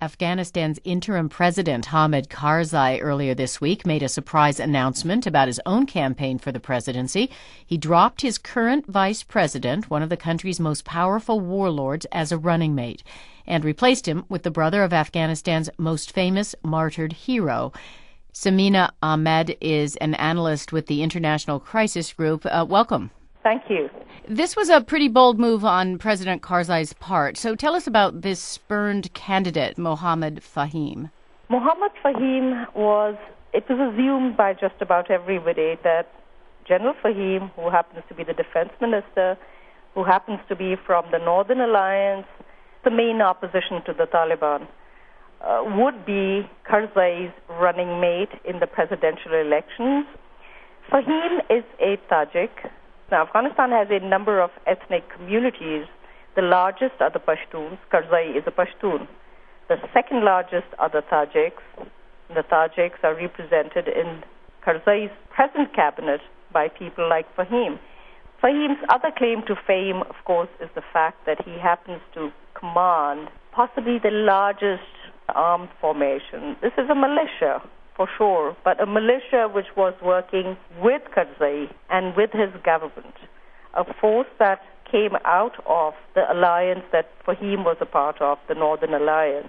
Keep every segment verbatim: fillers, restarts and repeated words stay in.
Afghanistan's interim president, Hamid Karzai, earlier this week made a surprise announcement about his own campaign for the presidency. He dropped his current vice president, one of the country's most powerful warlords, as a running mate, and replaced him with the brother of Afghanistan's most famous martyred hero. Samina Ahmed is an analyst with the International Crisis Group. Uh, welcome. Thank you. This was a pretty bold move on President Karzai's part. So tell us about this spurned candidate, Mohammad Fahim. Mohammad Fahim was, it was assumed by just about everybody that General Fahim, who happens to be the defense minister, who happens to be from the Northern Alliance, the main opposition to the Taliban, uh, would be Karzai's running mate in the presidential elections. Fahim is a Tajik. Now, Afghanistan has a number of ethnic communities. The largest are the Pashtuns. Karzai is a Pashtun. The second largest are the Tajiks. The Tajiks are represented in Karzai's present cabinet by people like Fahim. Fahim's other claim to fame, of course, is the fact that he happens to command possibly the largest armed formation. This is a militia, for sure, but a militia which was working with Karzai and with his government, a force that came out of the alliance that Fahim was a part of, the Northern Alliance.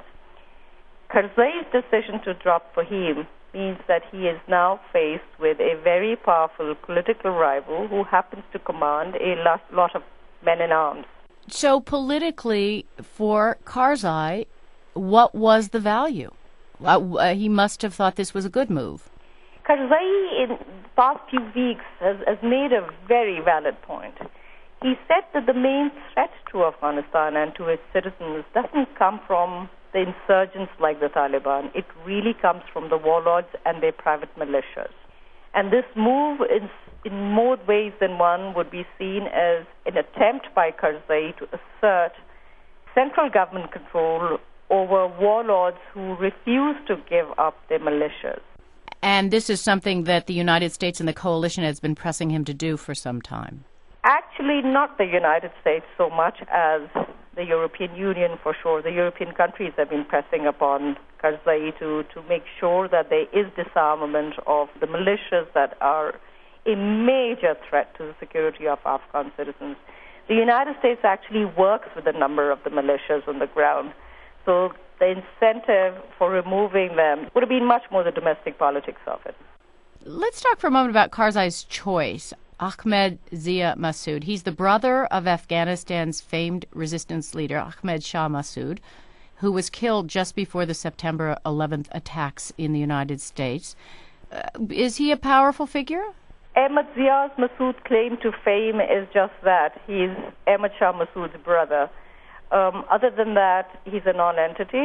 Karzai's decision to drop Fahim means that he is now faced with a very powerful political rival who happens to command a lot, lot of men in arms. So politically, for Karzai, what was the value? Uh, he must have thought this was a good move. Karzai, in the past few weeks, has, has made a very valid point. He said that the main threat to Afghanistan and to its citizens doesn't come from the insurgents like the Taliban. It really comes from the warlords and their private militias. And this move, in, in more ways than one, would be seen as an attempt by Karzai to assert central government control over warlords who refuse to give up their militias. And this is something that the United States and the coalition has been pressing him to do for some time. Actually, not the United States so much as the European Union, for sure. The European countries have been pressing upon Karzai to, to make sure that there is disarmament of the militias that are a major threat to the security of Afghan citizens. The United States actually works with a number of the militias on the ground. So the incentive for removing them would have been much more the domestic politics of it. Let's talk for a moment about Karzai's choice. Ahmed Zia Massoud. He's the brother of Afghanistan's famed resistance leader, Ahmed Shah Massoud, who was killed just before the September eleventh attacks in the United States. Uh, is he a powerful figure? Ahmed Zia Massoud's claim to fame is just that. He's Ahmed Shah Massoud's brother. Um, other than that, he's a non-entity.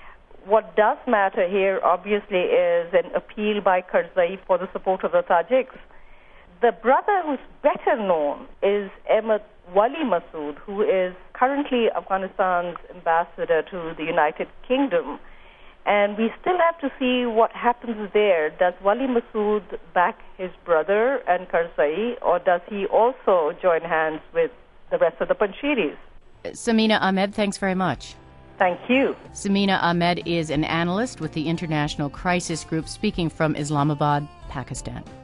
What does matter here, obviously, is an appeal by Karzai for the support of the Tajiks. The brother who's better known is Ahmed Wali Massoud, who is currently Afghanistan's ambassador to the United Kingdom. And we still have to see what happens there. Does Wali Massoud back his brother and Karzai, or does he also join hands with the rest of the Panjshiris? Samina Ahmed, thanks very much. Thank you. Samina Ahmed is an analyst with the International Crisis Group, speaking from Islamabad, Pakistan.